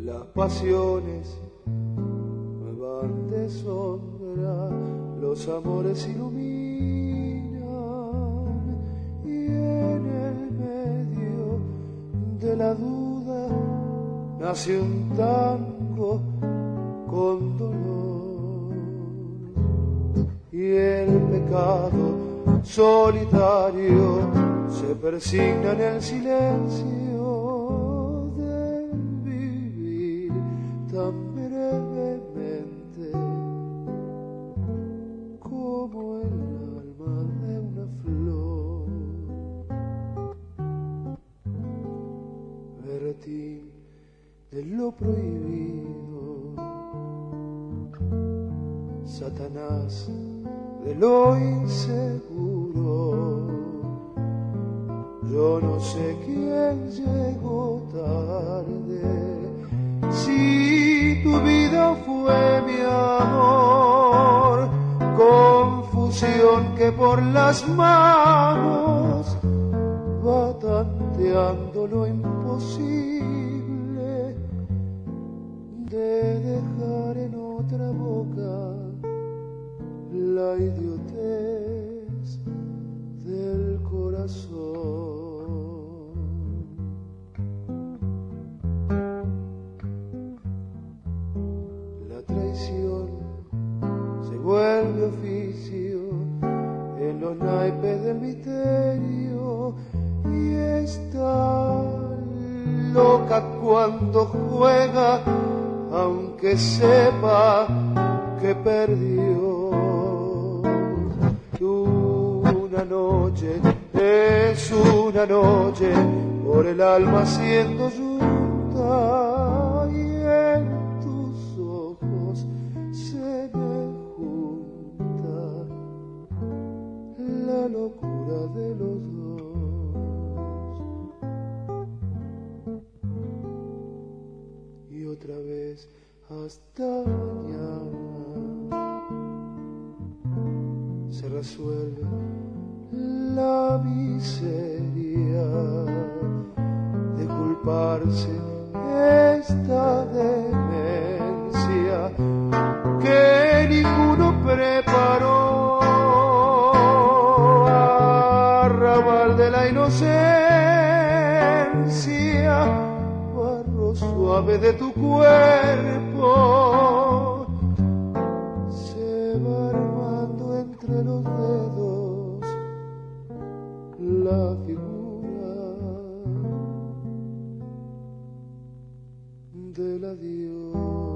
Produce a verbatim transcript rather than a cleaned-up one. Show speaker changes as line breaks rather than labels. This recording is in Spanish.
las pasiones van de sombra, los amores iluminan y en el medio de la duda nace un tango con dolor y el pecado solitario se persigna en el silencio del vivir tan brevemente como el alma de una flor. Bertín de lo prohibido, Satanás de lo inseguro. Yo no sé quién llegó tarde, si tu vida fue mi amor, confusión que por las manos va tanteando lo imposible de dejar en otra boca la idiotez del corazón. La traición se vuelve oficio en los naipes del misterio y está loca cuando juega, aunque sepa que perdió. Una noche es una noche por el alma siendo junta y en tus ojos se me junta la locura de los dos. Y otra vez hasta mañana se resuelve la miseria de culparse esta demencia que ninguno preparó. Arrabal de la inocencia, barro suave de tu cuerpo, se va armando entre los dedos la figura del adiós.